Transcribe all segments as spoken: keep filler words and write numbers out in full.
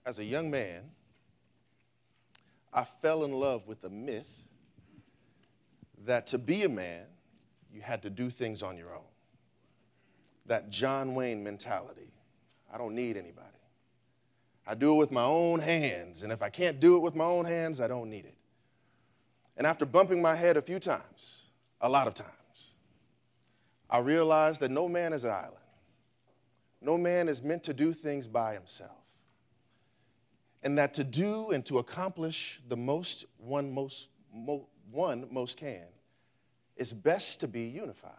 as a young man, I fell in love with the myth that to be a man, you had to do things on your own. That John Wayne mentality. I don't need anybody. I do it with my own hands, and if I can't do it with my own hands, I don't need it. And after bumping my head a few times, a lot of times, I realized that no man is an island. No man is meant to do things by himself. And that to do and to accomplish the most one most, mo, one most can, it's best to be unified.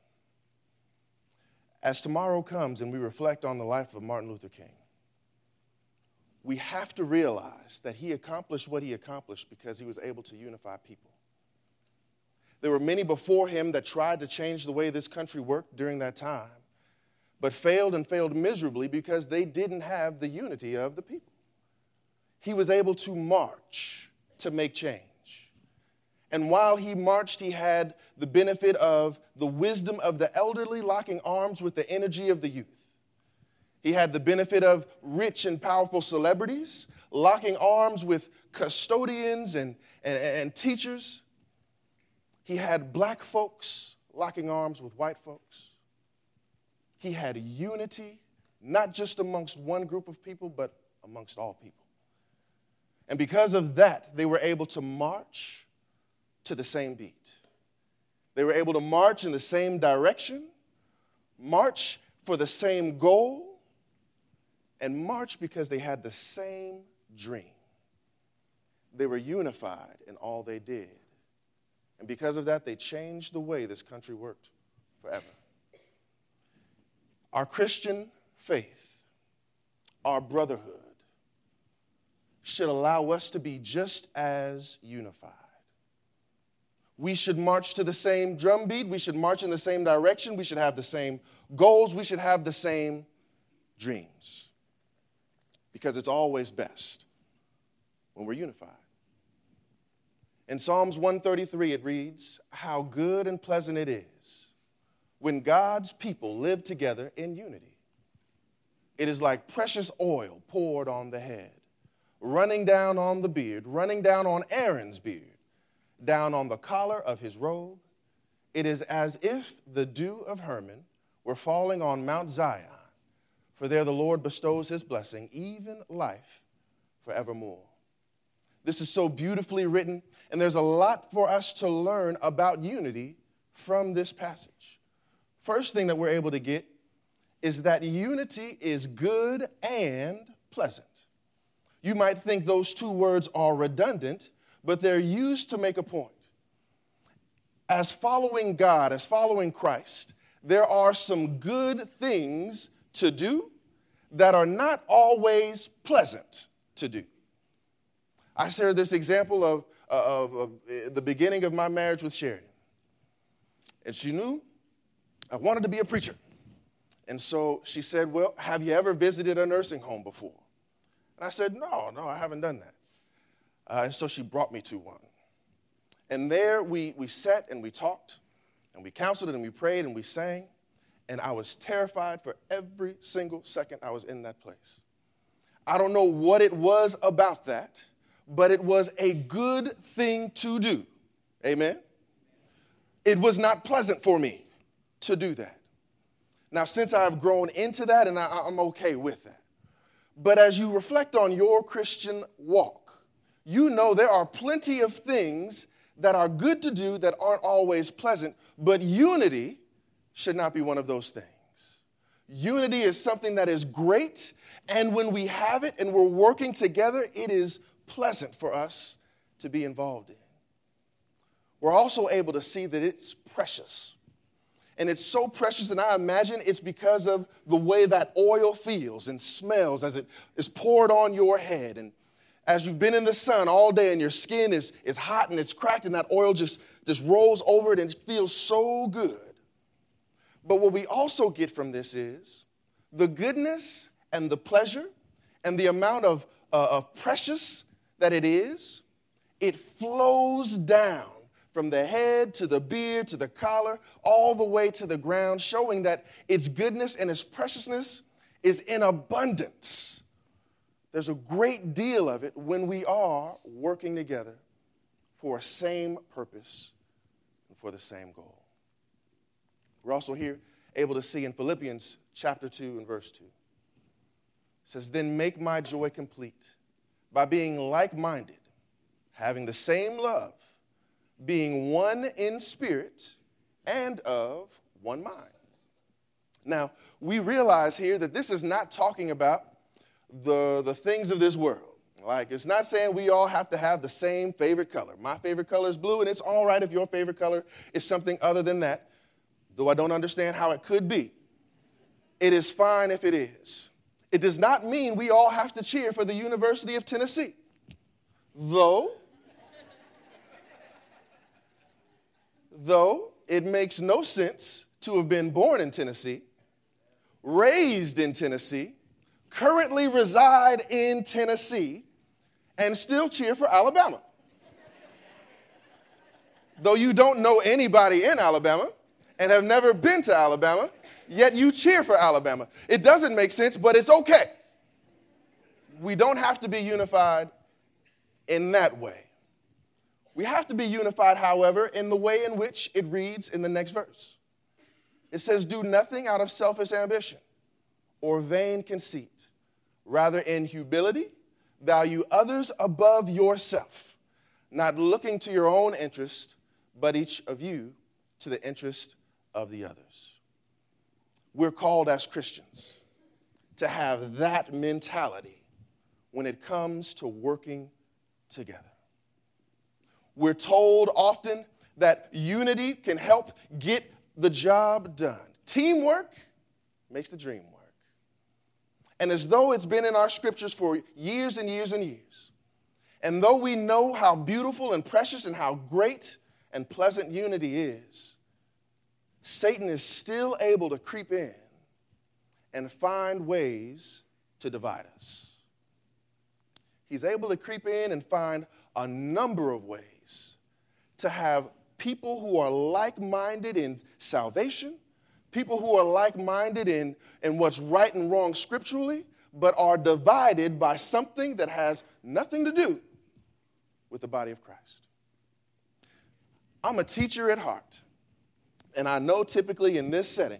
As tomorrow comes and we reflect on the life of Martin Luther King, we have to realize that he accomplished what he accomplished because he was able to unify people. There were many before him that tried to change the way this country worked during that time, but failed and failed miserably because they didn't have the unity of the people. He was able to march to make change. And while he marched, he had the benefit of the wisdom of the elderly locking arms with the energy of the youth. He had the benefit of rich and powerful celebrities locking arms with custodians and, and, and teachers. He had black folks locking arms with white folks. He had unity, not just amongst one group of people, but amongst all people. And because of that, they were able to march to the same beat. They were able to march in the same direction, march for the same goal, and march because they had the same dream. They were unified in all they did. And because of that, they changed the way this country worked forever. Our Christian faith, our brotherhood, should allow us to be just as unified. We should march to the same drum beat. We should march in the same direction. We should have the same goals. We should have the same dreams. Because it's always best when we're unified. In Psalms one thirty-three, it reads, "How good and pleasant it is when God's people live together in unity. It is like precious oil poured on the head, running down on the beard, running down on Aaron's beard, down on the collar of his robe. It is as if the dew of Hermon were falling on Mount Zion, for there the Lord bestows his blessing, even life forevermore." This is so beautifully written, and there's a lot for us to learn about unity from this passage. First thing that we're able to get is that unity is good and pleasant. You might think those two words are redundant, but they're used to make a point. As following God, as following Christ, there are some good things to do that are not always pleasant to do. I shared this example of, of, of the beginning of my marriage with Sheridan. And she knew I wanted to be a preacher. And so she said, "Well, have you ever visited a nursing home before?" And I said, no, no, I haven't done that. Uh, and so she brought me to one. And there we, we sat and we talked, and we counseled and we prayed and we sang. And I was terrified for every single second I was in that place. I don't know what it was about that, but it was a good thing to do. Amen? It was not pleasant for me to do that. Now, since I've grown into that, and I, I'm okay with that. But as you reflect on your Christian walk, you know there are plenty of things that are good to do that aren't always pleasant, but unity should not be one of those things. Unity is something that is great, and when we have it and we're working together, it is pleasant for us to be involved in. We're also able to see that it's precious. And it's so precious, and I imagine it's because of the way that oil feels and smells as it is poured on your head. And as you've been in the sun all day and your skin is, is hot and it's cracked, and that oil just, just rolls over it and it feels so good. But what we also get from this is the goodness and the pleasure and the amount of, uh, of precious that it is, it flows down from the head to the beard to the collar, all the way to the ground, showing that its goodness and its preciousness is in abundance. there's a great deal of it when we are working together for a same purpose and for the same goal. We're also here able to see in Philippians chapter two and verse two. It says, then make my joy complete by being like-minded, having the same love, being one in spirit and of one mind. Now, we realize here that this is not talking about the, the things of this world. Like, it's not saying we all have to have the same favorite color. My favorite color is blue, and it's all right if your favorite color is something other than that, though I don't understand how it could be. It is fine if it is. It does not mean we all have to cheer for the University of Tennessee, though, though it makes no sense to have been born in Tennessee, raised in Tennessee, currently reside in Tennessee, and still cheer for Alabama. Though you don't know anybody in Alabama and have never been to Alabama, yet you cheer for Alabama. It doesn't make sense, but it's okay. We don't have to be unified in that way. We have to be unified, however, in the way in which it reads in the next verse. It says, do nothing out of selfish ambition or vain conceit. Rather, in humility, value others above yourself, not looking to your own interest, but each of you to the interest of the others. We're called as Christians to have that mentality when it comes to working together. We're told often that unity can help get the job done. Teamwork makes the dream work. And as though it's been in our scriptures for years and years and years, and though we know how beautiful and precious and how great and pleasant unity is, Satan is still able to creep in and find ways to divide us. He's able to creep in and find a number of ways to have people who are like-minded in salvation, people who are like-minded in, in what's right and wrong scripturally, but are divided by something that has nothing to do with the body of Christ. I'm a teacher at heart, and I know typically in this setting,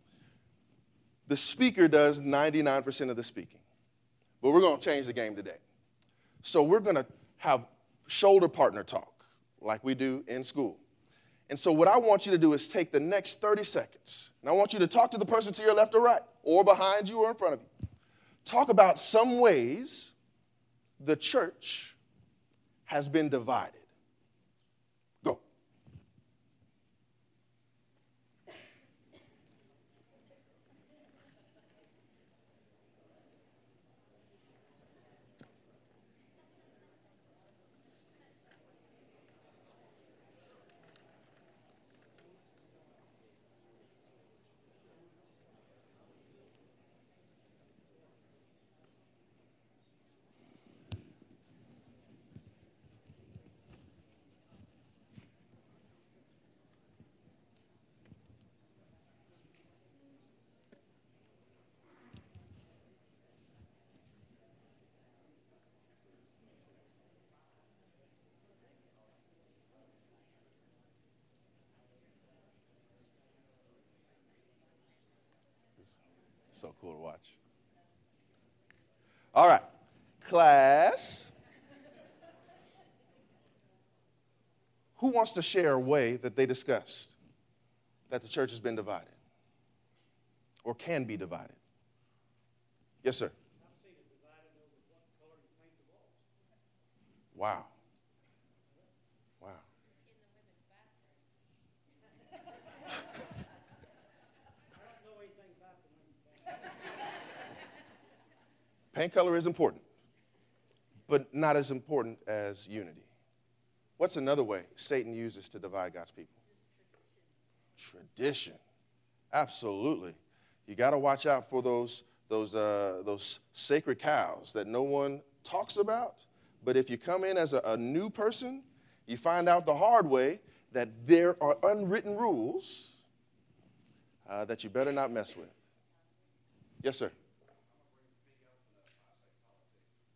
the speaker does ninety-nine percent of the speaking. But we're going to change the game today. So we're going to have shoulder partner talk like we do in school. And so what I want you to do is take the next thirty seconds, and I want you to talk to the person to your left or right, or behind you or in front of you. Talk about some ways the church has been divided. Go. So cool to watch. All right, class. Who wants to share a way that they discussed that the church has been divided or can be divided? Yes, sir. Wow. Wow. Paint color is important, but not as important as unity. What's another way Satan uses to divide God's people? Tradition. Tradition. Absolutely. You got to watch out for those, those, uh, those sacred cows that no one talks about. But if you come in as a, a new person, you find out the hard way that there are unwritten rules uh, that you better not mess with. Yes, sir.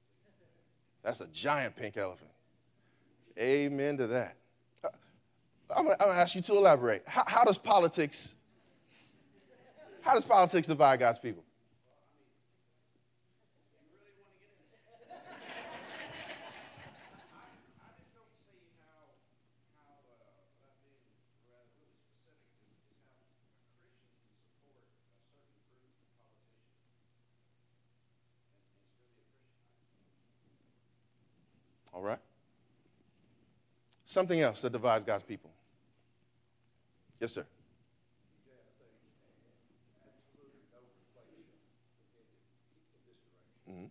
That's a giant pink elephant. Amen to that. I'm going to ask you to elaborate. How, how does politics, how does politics divide God's people? All right. Something else that divides God's people. Yes, sir. Mm-hmm.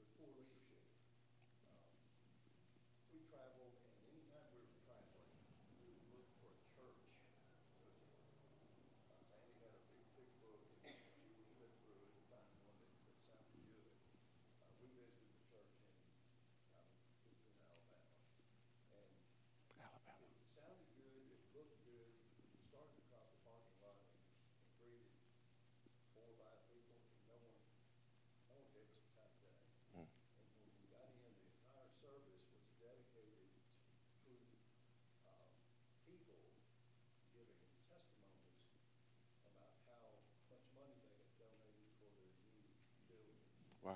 Wow.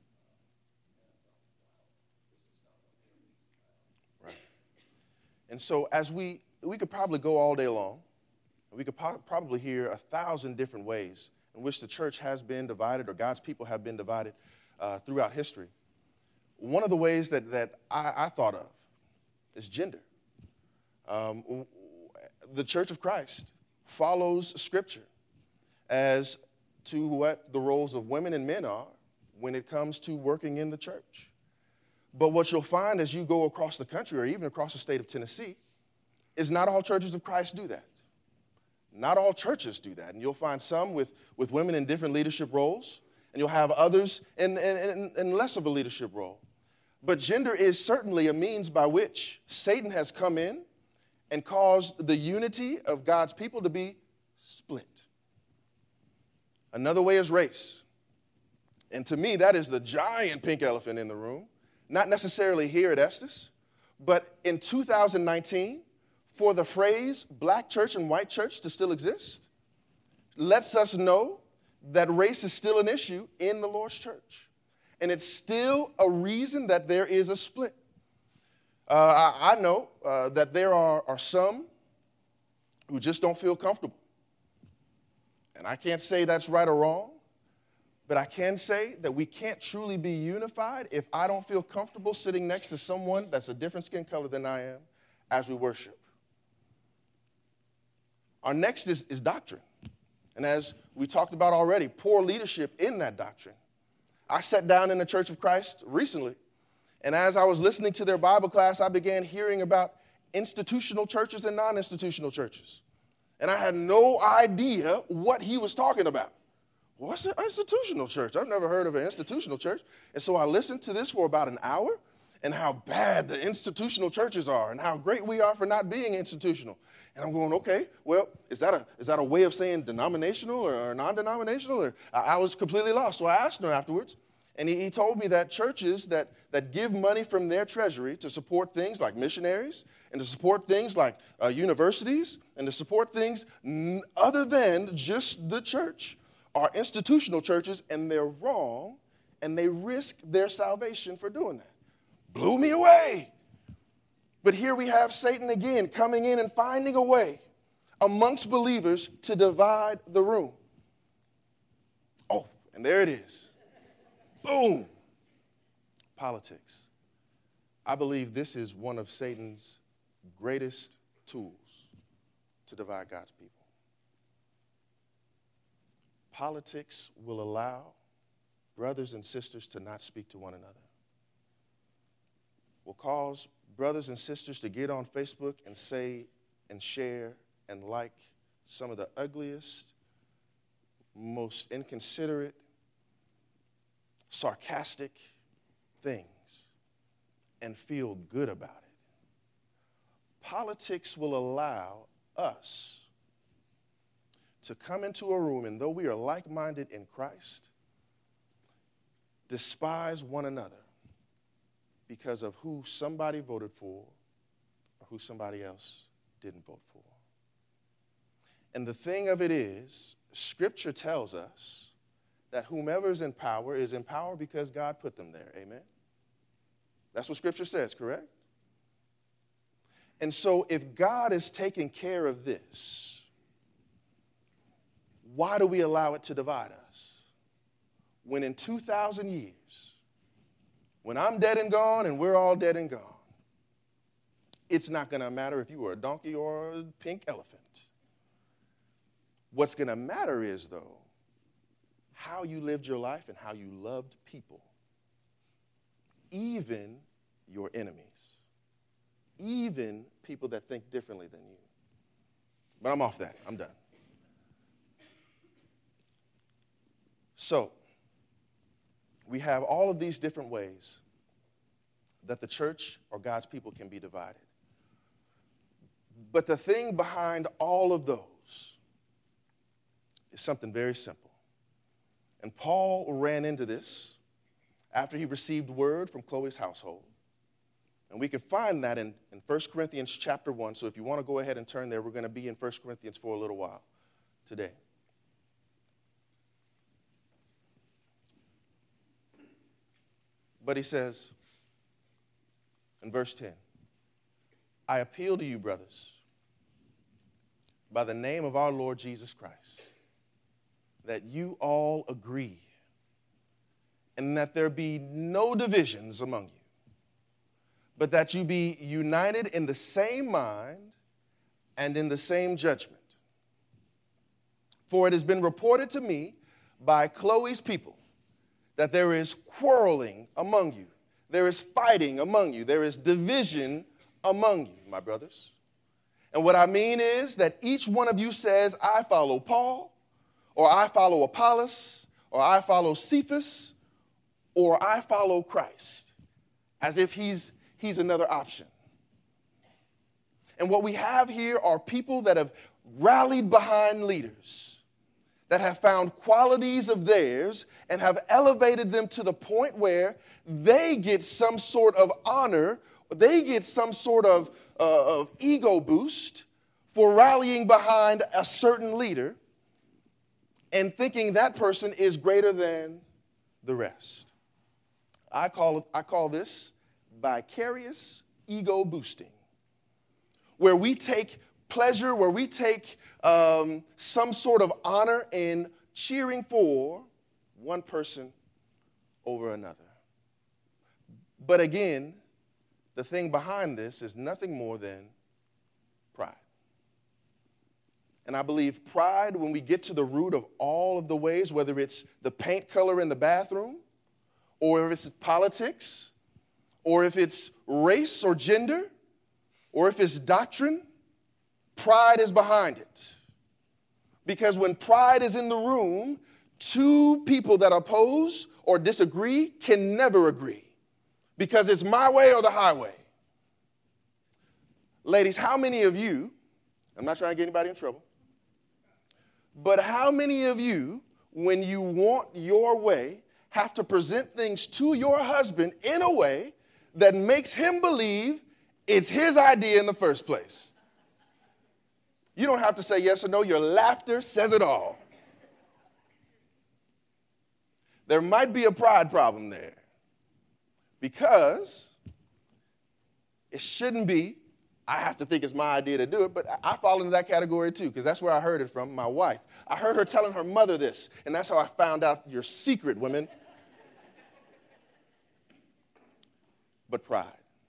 Right. And so as we, we could probably go all day long. We could po- probably hear a thousand different ways in which the church has been divided or God's people have been divided uh, throughout history. One of the ways that, that I, I thought of is gender. Um, the Church of Christ follows Scripture as to what the roles of women and men are when it comes to working in the church. But what you'll find as you go across the country or even across the state of Tennessee is not all churches of Christ do that. Not all churches do that. And you'll find some with, with women in different leadership roles, and you'll have others in, in, in less of a leadership role. But gender is certainly a means by which Satan has come in and caused the unity of God's people to be split. Another way is race. And to me, that is the giant pink elephant in the room. Not necessarily here at Estes, but in two thousand nineteen, for the phrase black church and white church to still exist, lets us know that race is still an issue in the Lord's church. And it's still a reason that there is a split. Uh, I, I know uh, that there are, are some who just don't feel comfortable. And I can't say that's right or wrong, but I can say that we can't truly be unified if I don't feel comfortable sitting next to someone that's a different skin color than I am as we worship. Our next is, is doctrine. And as we talked about already, poor leadership in that doctrine. I sat down in the Church of Christ recently, and as I was listening to their Bible class, I began hearing about institutional churches and non-institutional churches. And I had no idea what he was talking about. What's an institutional church? I've never heard of an institutional church. And so I listened to this for about an hour, and how bad the institutional churches are and how great we are for not being institutional. And I'm going, okay, well, is that a is that a way of saying denominational or, or non-denominational? Or I, I was completely lost. So I asked him afterwards, and he, he told me that churches that, that give money from their treasury to support things like missionaries and to support things like uh, universities and to support things n- other than just the church are institutional churches, and they're wrong, and they risk their salvation for doing that. Blew me away. But here we have Satan again coming in and finding a way amongst believers to divide the room. Oh, and there it is. Boom. Politics. I believe this is one of Satan's greatest tools to divide God's people. Politics will allow brothers and sisters to not speak to one another. Will cause brothers and sisters to get on Facebook and say and share and like some of the ugliest, most inconsiderate, sarcastic things and feel good about it. Politics will allow us to come into a room, and though we are like-minded in Christ, despise one another because of who somebody voted for or who somebody else didn't vote for. And the thing of it is, Scripture tells us that whomever is in power is in power because God put them there. Amen? That's what Scripture says, correct? And so if God is taking care of this, why do we allow it to divide us? When in two thousand years, when I'm dead and gone and we're all dead and gone, it's not going to matter if you were a donkey or a pink elephant. What's going to matter is, though, how you lived your life and how you loved people, even your enemies, even people that think differently than you. But I'm off that. I'm done. So, we have all of these different ways that the church or God's people can be divided. But the thing behind all of those is something very simple. And Paul ran into this after he received word from Chloe's household. And we can find that in, in First Corinthians chapter one. So if you want to go ahead and turn there, we're going to be in First Corinthians for a little while today. But he says in verse ten, I appeal to you, brothers, by the name of our Lord Jesus Christ, that you all agree and that there be no divisions among you, but that you be united in the same mind and in the same judgment. For it has been reported to me by Chloe's people that there is quarreling among you, there is fighting among you, there is division among you, my brothers. And what I mean is that each one of you says, I follow Paul, or I follow Apollos, or I follow Cephas, or I follow Christ, as if he's, he's another option. And what we have here are people that have rallied behind leaders, that have found qualities of theirs and have elevated them to the point where they get some sort of honor, they get some sort of, uh, of ego boost for rallying behind a certain leader and thinking that person is greater than the rest. I call it, I call this vicarious ego boosting, where we take pleasure, where we take um, some sort of honor in cheering for one person over another. But again, the thing behind this is nothing more than pride. And I believe pride, when we get to the root of all of the ways, whether it's the paint color in the bathroom, or if it's politics, or if it's race or gender, or if it's doctrine, pride is behind it. Because when pride is in the room, two people that oppose or disagree can never agree. Because it's my way or the highway. Ladies, how many of you, I'm not trying to get anybody in trouble, but how many of you, when you want your way, have to present things to your husband in a way that makes him believe it's his idea in the first place? You don't have to say yes or no. Your laughter says it all. There might be a pride problem there because it shouldn't be, I have to think it's my idea to do it, but I fall into that category too because that's where I heard it from, my wife. I heard her telling her mother this, and that's how I found out your secret, women. But pride.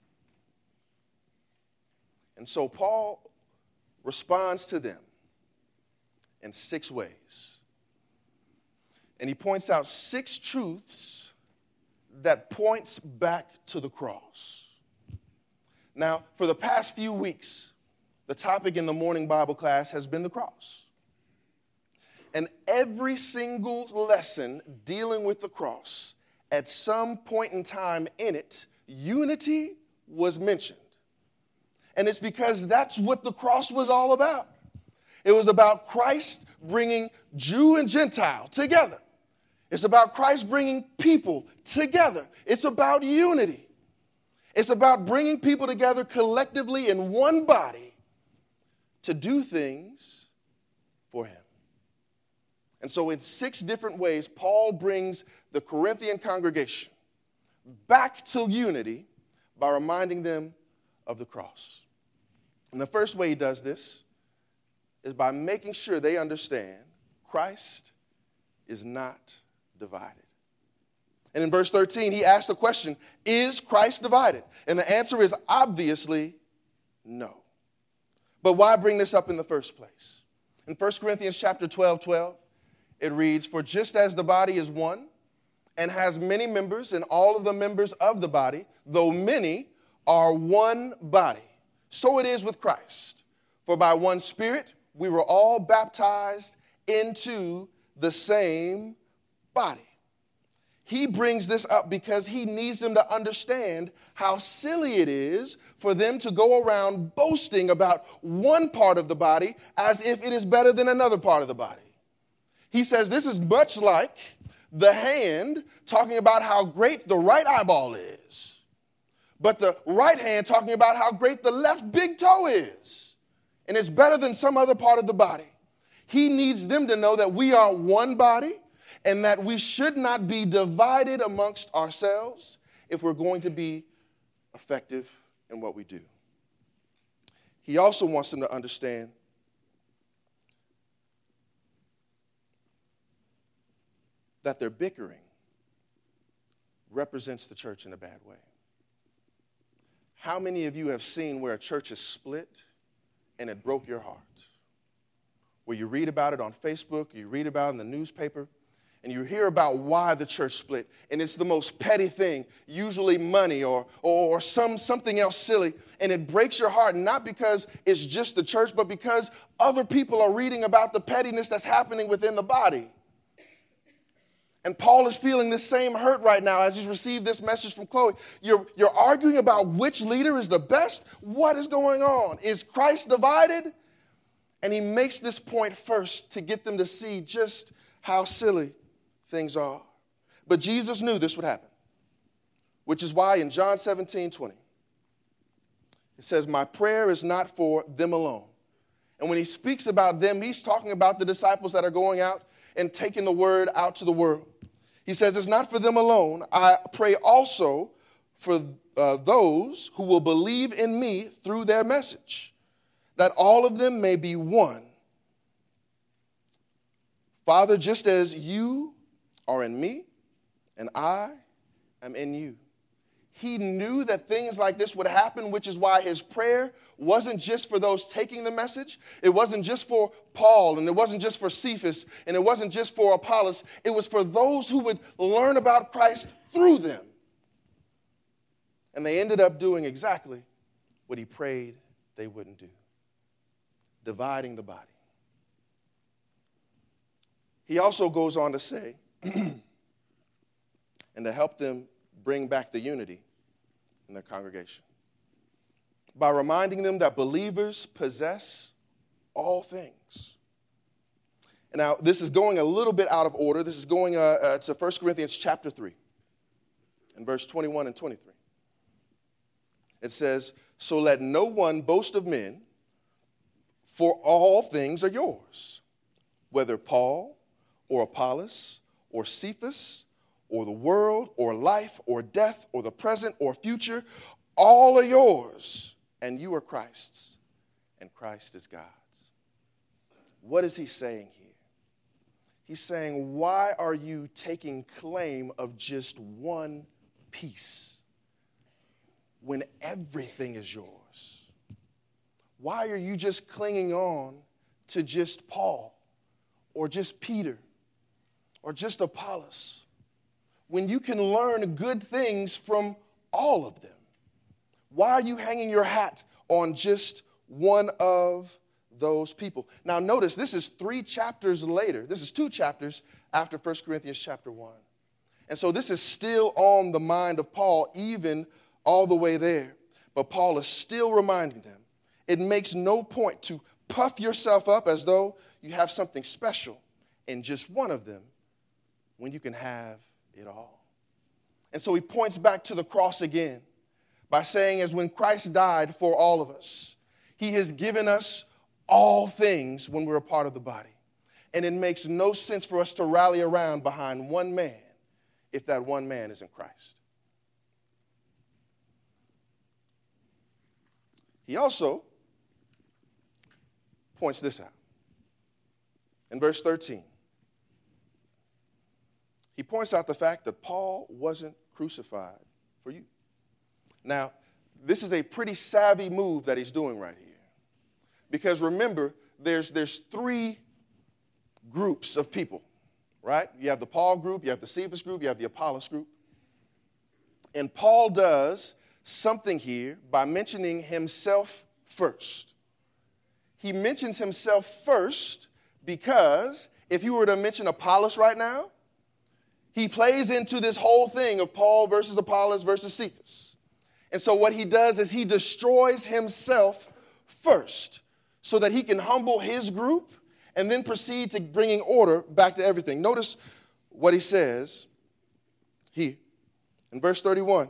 And so Paul responds to them in six ways. And he points out six truths that points back to the cross. Now, for the past few weeks, the topic in the morning Bible class has been the cross. And every single lesson dealing with the cross, at some point in time in it, unity was mentioned. And it's because that's what the cross was all about. It was about Christ bringing Jew and Gentile together. It's about Christ bringing people together. It's about unity. It's about bringing people together collectively in one body to do things for him. And so in six different ways, Paul brings the Corinthian congregation back to unity by reminding them of the cross. And the first way he does this is by making sure they understand Christ is not divided. And in verse thirteen, he asks the question, is Christ divided? And the answer is obviously no. But why bring this up in the first place? In First Corinthians chapter twelve, twelve, it reads, for just as the body is one and has many members, and all of the members of the body, though many, are one body, so it is with Christ. For by one Spirit we were all baptized into the same body. He brings this up because he needs them to understand how silly it is for them to go around boasting about one part of the body as if it is better than another part of the body. He says this is much like the hand talking about how great the right eyeball is, but the right hand talking about how great the left big toe is, and it's better than some other part of the body. He needs them to know that we are one body and that we should not be divided amongst ourselves if we're going to be effective in what we do. He also wants them to understand that their bickering represents the church in a bad way. How many of you have seen where a church is split and it broke your heart? Where you read about it on Facebook, you read about it in the newspaper, and you hear about why the church split, and it's the most petty thing, usually money or, or, or some, something else silly, and it breaks your heart, not because it's just the church, but because other people are reading about the pettiness that's happening within the body. And Paul is feeling this same hurt right now as he's received this message from Chloe. You're, you're arguing about which leader is the best? What is going on? Is Christ divided? And he makes this point first to get them to see just how silly things are. But Jesus knew this would happen, which is why in John seventeen, twenty, it says, my prayer is not for them alone. And when he speaks about them, he's talking about the disciples that are going out and taking the word out to the world. He says, it's not for them alone. I pray also for uh, those who will believe in me through their message, that all of them may be one. Father, just as you are in me and I am in you. He knew that things like this would happen, which is why his prayer wasn't just for those taking the message. It wasn't just for Paul, and it wasn't just for Cephas, and it wasn't just for Apollos. It was for those who would learn about Christ through them. And they ended up doing exactly what he prayed they wouldn't do, dividing the body. He also goes on to say, and to help them bring back the unity in their congregation, by reminding them that believers possess all things. And now, this is going a little bit out of order. This is going uh, uh, to First Corinthians chapter three, and verse twenty-one and twenty-three. It says, so let no one boast of men, for all things are yours, whether Paul or Apollos or Cephas or the world or life or death or the present or future, all are yours, and you are Christ's, and Christ is God's. What is he saying here? He's saying, why are you taking claim of just one piece when everything is yours? Why are you just clinging on to just Paul or just Peter or just Apollos when you can learn good things from all of them? Why are you hanging your hat on just one of those people? Now notice, this is three chapters later. This is two chapters after First Corinthians chapter one. And so this is still on the mind of Paul, even all the way there. But Paul is still reminding them, it makes no point to puff yourself up as though you have something special in just one of them when you can have it all. And so he points back to the cross again by saying, as when Christ died for all of us, he has given us all things when we're a part of the body. And it makes no sense for us to rally around behind one man if that one man isn't Christ. He also points this out. In verse thirteen, he points out the fact that Paul wasn't crucified for you. Now, this is a pretty savvy move that he's doing right here. Because remember, there's, there's three groups of people, right? You have the Paul group, you have the Cephas group, you have the Apollos group. And Paul does something here by mentioning himself first. He mentions himself first because if you were to mention Apollos right now, he plays into this whole thing of Paul versus Apollos versus Cephas. And so what he does is he destroys himself first so that he can humble his group and then proceed to bringing order back to everything. Notice what he says here in verse thirty-one.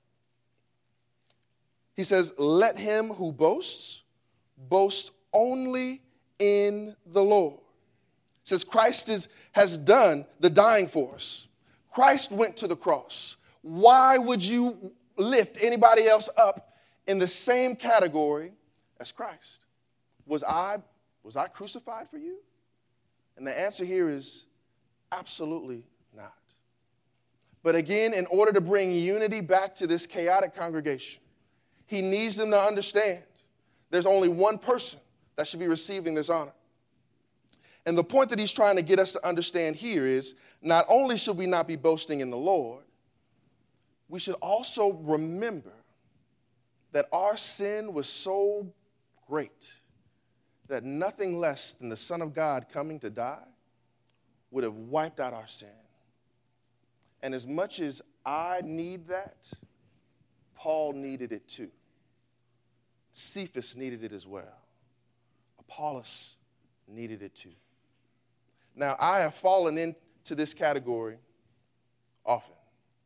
He says, let him who boasts, boast only in the Lord. It says Christ is, has done the dying for us. Christ went to the cross. Why would you lift anybody else up in the same category as Christ? Was I, was I crucified for you? And the answer here is absolutely not. But again, in order to bring unity back to this chaotic congregation, he needs them to understand there's only one person that should be receiving this honor. And the point that he's trying to get us to understand here is not only should we not be boasting in the Lord, we should also remember that our sin was so great that nothing less than the Son of God coming to die would have wiped out our sin. And as much as I need that, Paul needed it too. Cephas needed it as well. Apollos needed it too. Now, I have fallen into this category often.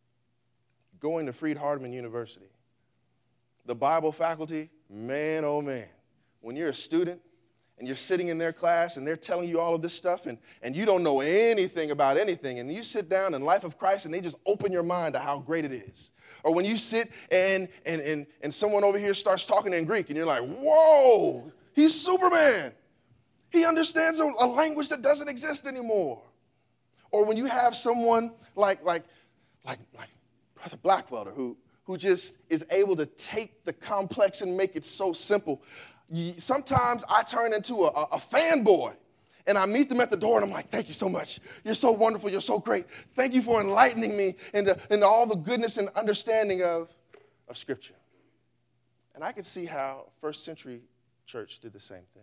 Going to Freed-Hardeman University, the Bible faculty, man, oh man, when you're a student and you're sitting in their class and they're telling you all of this stuff and, and you don't know anything about anything, and you sit down in Life of Christ and they just open your mind to how great it is. Or when you sit and, and, and, and someone over here starts talking in Greek and you're like, whoa, he's Superman. He understands a, a language that doesn't exist anymore. Or when you have someone like, like, like, like Brother Blackwelder who, who just is able to take the complex and make it so simple. Sometimes I turn into a, a, a fanboy and I meet them at the door and I'm like, thank you so much. You're so wonderful. You're so great. Thank you for enlightening me into, into all the goodness and understanding of, of Scripture. And I could see how first century church did the same thing.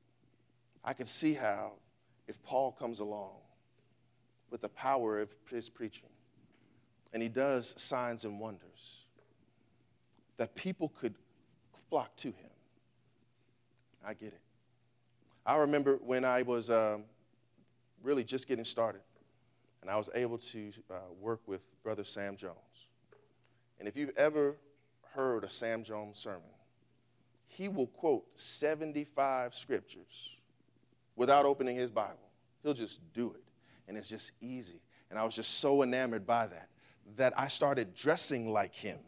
I can see how if Paul comes along with the power of his preaching and he does signs and wonders, that people could flock to him. I get it. I remember when I was um, really just getting started and I was able to uh, work with Brother Sam Jones. And if you've ever heard a Sam Jones sermon, he will quote seventy-five scriptures without opening his Bible. He'll just do it. And it's just easy. And I was just so enamored by that, that I started dressing like him.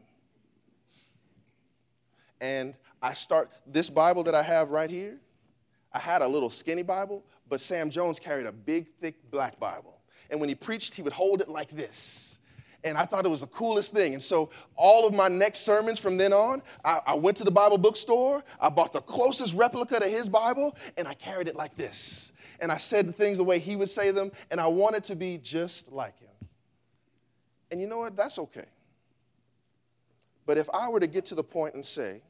And I start, this Bible that I have right here, I had a little skinny Bible, but Sam Jones carried a big, thick black Bible. And when he preached, he would hold it like this. And I thought it was the coolest thing. And so all of my next sermons from then on, I, I went to the Bible bookstore, I bought the closest replica to his Bible, and I carried it like this. And I said things the way he would say them, and I wanted to be just like him. And you know what? That's okay. But if I were to get to the point and say,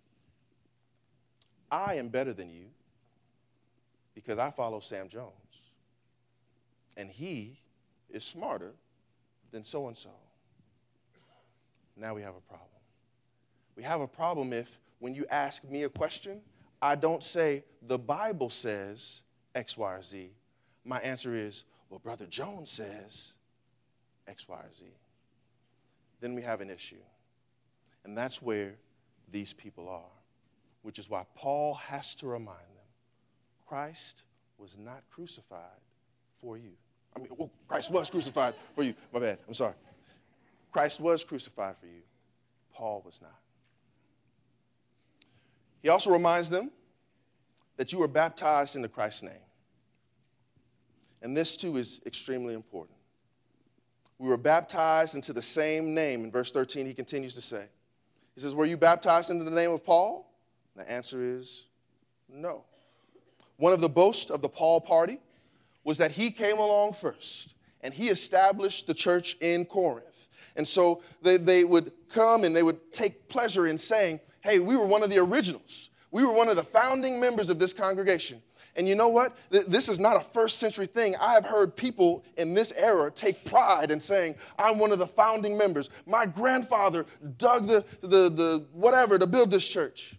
I am better than you because I follow Sam Jones, and he is smarter than so-and-so, now we have a problem. We have a problem if when you ask me a question, I don't say, the Bible says X, Y, or Z. My answer is, well, Brother Jones says X, Y, or Z. Then we have an issue. And that's where these people are, which is why Paul has to remind them, Christ was not crucified for you. I mean, well, Christ was crucified for you. My bad. I'm sorry. Christ was crucified for you. Paul was not. He also reminds them that you were baptized into Christ's name. And this, too, is extremely important. We were baptized into the same name. In verse thirteen, he continues to say, he says, were you baptized into the name of Paul? The answer is no. One of the boasts of the Paul party was that he came along first, and he established the church in Corinth. And so they, they would come and they would take pleasure in saying, hey, we were one of the originals. We were one of the founding members of this congregation. And you know what? This is not a first century thing. I have heard people in this era take pride in saying, I'm one of the founding members. My grandfather dug the, the, the whatever to build this church.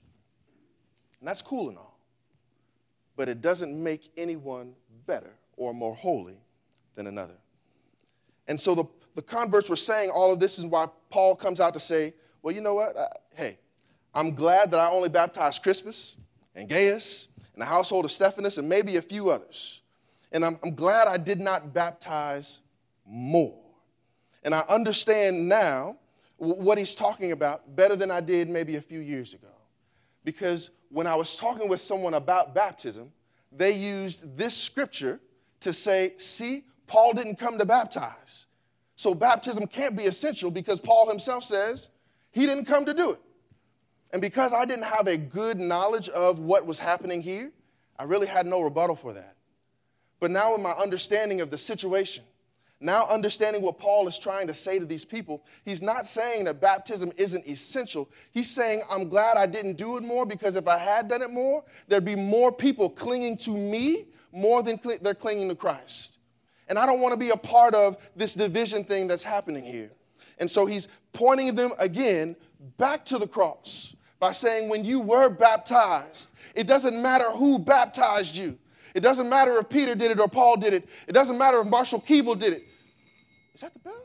And that's cool and all. But it doesn't make anyone better or more holy than another. And so the, the converts were saying all of this is why Paul comes out to say, well, you know what? I, hey, I'm glad that I only baptized Crispus and Gaius and the household of Stephanas and maybe a few others. And I'm, I'm glad I did not baptize more. And I understand now what he's talking about better than I did maybe a few years ago. Because when I was talking with someone about baptism, they used this scripture to say, see, Paul didn't come to baptize. So baptism can't be essential because Paul himself says he didn't come to do it. And because I didn't have a good knowledge of what was happening here, I really had no rebuttal for that. But now in my understanding of the situation, now understanding what Paul is trying to say to these people, he's not saying that baptism isn't essential. He's saying, I'm glad I didn't do it more because if I had done it more, there'd be more people clinging to me more than cl- they're clinging to Christ. And I don't want to be a part of this division thing that's happening here. And so he's pointing them again back to the cross by saying when you were baptized, it doesn't matter who baptized you. It doesn't matter if Peter did it or Paul did it. It doesn't matter if Marshall Keeble did it. Is that the bell?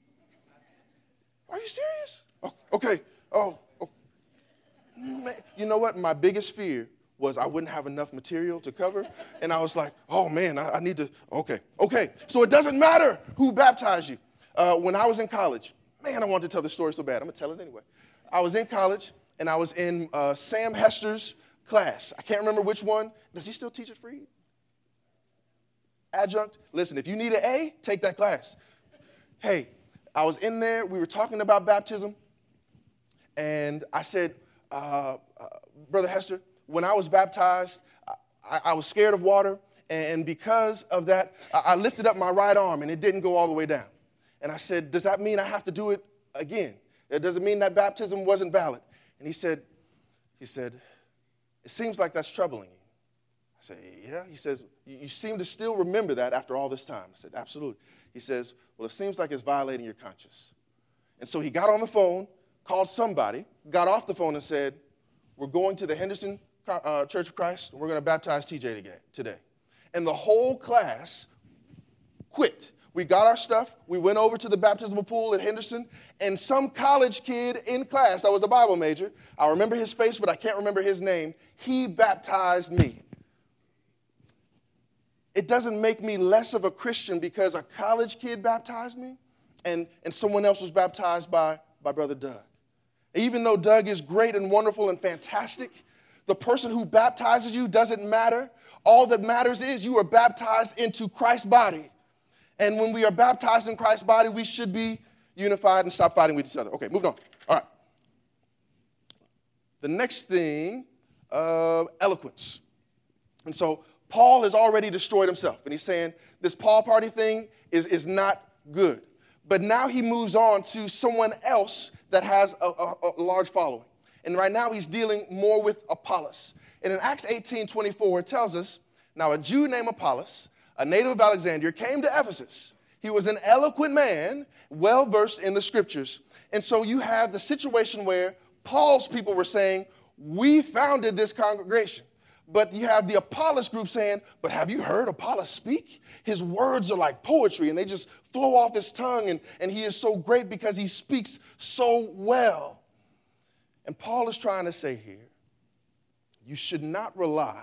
Are you serious? Oh, okay. Oh, oh. Man. You know what? My biggest fear was I wouldn't have enough material to cover. And I was like, oh, man, I, I need to. Okay. Okay. So it doesn't matter who baptized you. Uh, when I was in college, man, I wanted to tell this story so bad. I'm going to tell it anyway. I was in college, and I was in uh, Sam Hester's class. I can't remember which one. Does he still teach at Freed? Adjunct? Listen, if you need an A, take that class. Hey, I was in there. We were talking about baptism. And I said, uh, uh, Brother Hester, when I was baptized, I, I was scared of water. And because of that, I, I lifted up my right arm, and it didn't go all the way down. And I said, does that mean I have to do it again? It doesn't mean that baptism wasn't valid. And he said, he said, it seems like that's troubling you. I said, yeah. He says, you seem to still remember that after all this time. I said, absolutely. He says, well, it seems like it's violating your conscience. And so he got on the phone, called somebody, got off the phone and said, we're going to the Henderson uh, Church of Christ, and we're going to baptize T J today. And the whole class quit. We got our stuff. We went over to the baptismal pool at Henderson, and some college kid in class that was a Bible major, I remember his face, but I can't remember his name, he baptized me. It doesn't make me less of a Christian because a college kid baptized me and, and someone else was baptized by, by Brother Doug. Even though Doug is great and wonderful and fantastic, the person who baptizes you doesn't matter. All that matters is you are baptized into Christ's body. And when we are baptized in Christ's body, we should be unified and stop fighting with each other. Okay, moving on. All right. The next thing, uh, eloquence. And so Paul has already destroyed himself. And he's saying this Paul party thing is, is not good. But now he moves on to someone else that has a, a, a large following. And right now he's dealing more with Apollos. And in Acts eighteen twenty-four, it tells us, now a Jew named Apollos, a native of Alexandria, came to Ephesus. He was an eloquent man, well-versed in the scriptures. And so you have the situation where Paul's people were saying, we founded this congregation. But you have the Apollos group saying, but have you heard Apollos speak? His words are like poetry, and they just flow off his tongue, and, and he is so great because he speaks so well. And Paul is trying to say here, you should not rely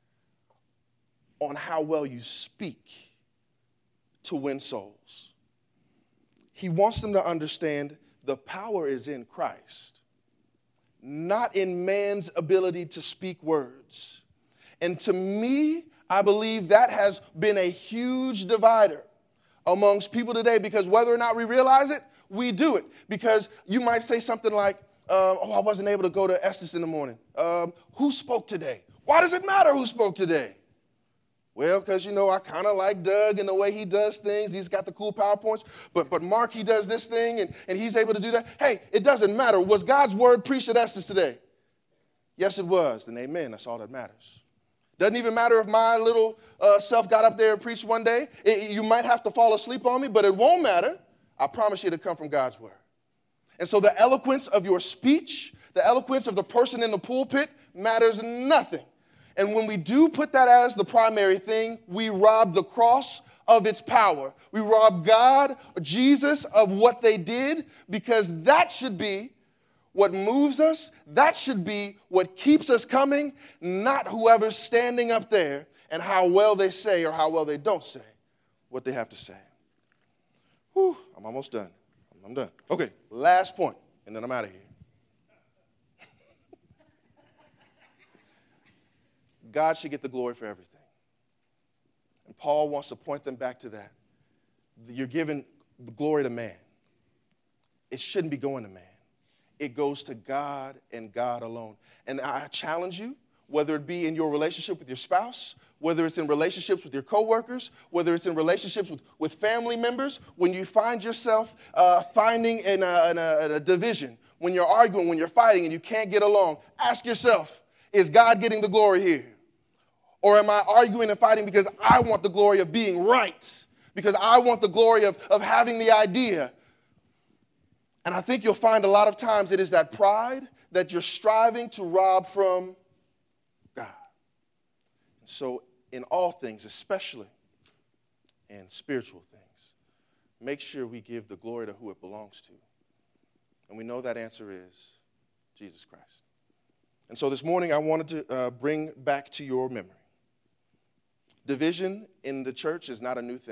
on how well you speak to win souls. He wants them to understand the power is in Christ, not in man's ability to speak words. And to me, I believe that has been a huge divider amongst people today, because whether or not we realize it, we do it. Because you might say something like, uh, oh, I wasn't able to go to Estes in the morning. Um, who spoke today? Why does it matter who spoke today? Well, because, you know, I kind of like Doug and the way he does things. He's got the cool PowerPoints. But but Mark, he does this thing, and, and he's able to do that. Hey, it doesn't matter. Was God's word preached at Estes today? Yes, it was. Then amen. That's all that matters. Doesn't even matter if my little uh, self got up there and preached one day. It, you might have to fall asleep on me, but it won't matter. I promise you it'll come from God's word. And so the eloquence of your speech, the eloquence of the person in the pulpit matters nothing. And when we do put that as the primary thing, we rob the cross of its power. We rob God, Jesus, of what they did, because that should be what moves us. That should be what keeps us coming, not whoever's standing up there and how well they say or how well they don't say what they have to say. Whew, I'm almost done. I'm done. Okay, last point, and then I'm out of here. God should get the glory for everything. And Paul wants to point them back to that. You're giving the glory to man. It shouldn't be going to man. It goes to God and God alone. And I challenge you, whether it be in your relationship with your spouse, whether it's in relationships with your coworkers, whether it's in relationships with, with family members, when you find yourself uh, finding in a, in, a, in a division, when you're arguing, when you're fighting and you can't get along, ask yourself, is God getting the glory here? Or am I arguing and fighting because I want the glory of being right? Because I want the glory of, of having the idea? And I think you'll find a lot of times it is that pride that you're striving to rob from God. So in all things, especially in spiritual things, make sure we give the glory to who it belongs to. And we know that answer is Jesus Christ. And so this morning I wanted to uh, bring back to your memory. Division in the church is not a new thing.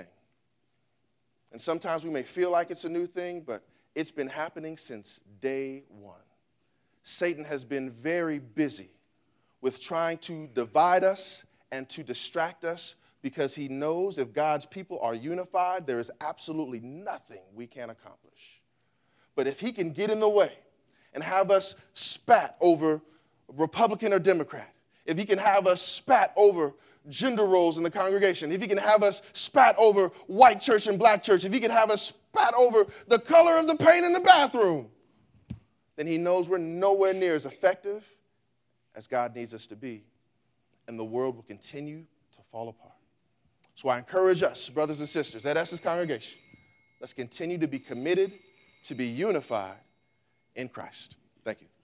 And sometimes we may feel like it's a new thing, but it's been happening since day one. Satan has been very busy with trying to divide us and to distract us, because he knows if God's people are unified, there is absolutely nothing we can accomplish. But if he can get in the way and have us spat over Republican or Democrat, if he can have us spat over gender roles in the congregation, if he can have us spat over white church and black church, if he can have us spat over the color of the paint in the bathroom, then he knows we're nowhere near as effective as God needs us to be, and the world will continue to fall apart. So I encourage us, brothers and sisters, at Estes Congregation, let's continue to be committed to be unified in Christ. Thank you.